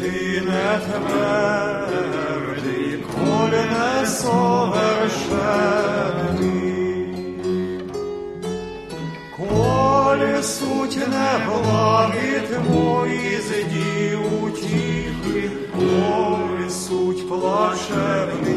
ти не твердий, колі не совершений. Колі суть неблагі твої зді утіхи, колі суть плачевні